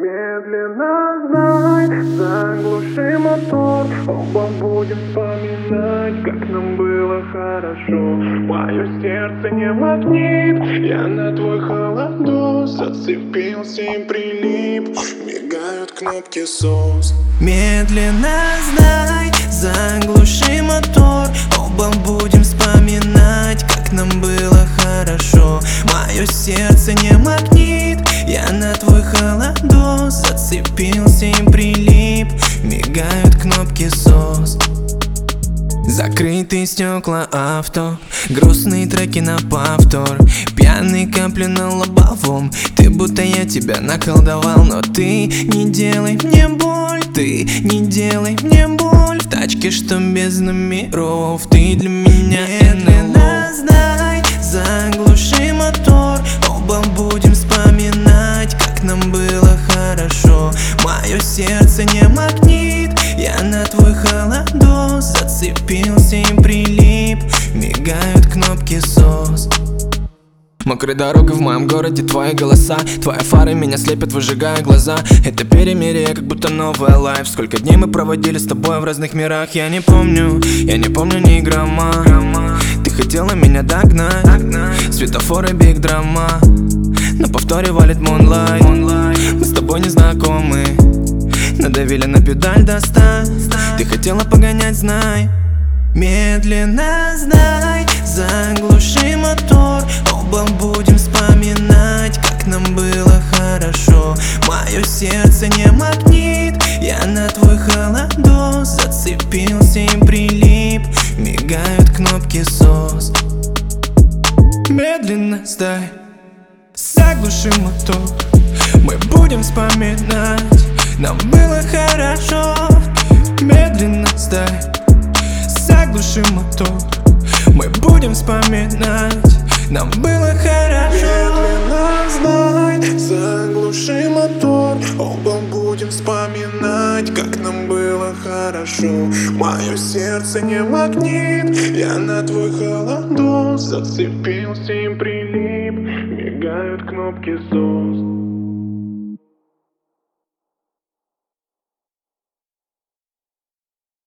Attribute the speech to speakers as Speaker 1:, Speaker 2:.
Speaker 1: Медленно, знай, заглуши мотор. Оба будем вспоминать, как нам было хорошо. Мое сердце не магнит, я на твой холодок зацепился и прилип. Мигают кнопки SOS.
Speaker 2: Медленно, знай, заглуши мотор. Оба будем вспоминать, как нам было хорошо. Мое сердце не магнит, я на твой холодок зацепился и прилип. Мигают кнопки SOS. Закрытые стекла авто, грустные треки на повтор, пьяные капли на лобовом. Ты будто я тебя наколдовал, но ты не делай мне боль, ты не делай мне боль. В тачке, что без номеров, ты для меня медленно, знай, заглуши мотор. Оба будем вспоминать, как нам было хорошо. Мое сердце не магнит, я на твой холодок зацепился и прилип. Мигают кнопки SOS. Мокрая дорога в моем городе, твои голоса, твои фары меня слепят, выжигая глаза. Это перемирие, как будто новая лайф. Сколько дней мы проводили с тобой в разных мирах. Я не помню ни грамма. Ты хотела меня догнать, светофоры, биг драма. На повторе валит Moonlight. Мы с тобой не знакомы, надавили на педаль до 100. Ты хотела погонять, знай. Медленно, знай, заглуши мотор. Оба будем вспоминать, как нам было хорошо. Мое сердце не магнит, я на твой холодок зацепился и прилип. Мигают кнопки SOS. Медленно, сдай, заглуши мотор. Мы будем вспоминать, нам было хорошо. Медленно, сдай, заглуши мотор. Мы будем вспоминать, нам было хорошо.
Speaker 1: Медленно, знай, заглуши мотор. Оба будем вспоминать, как нам было хорошо. Мое сердце не магнит, я на твой холодок зацепился и прилип. Мигают кнопки SOS.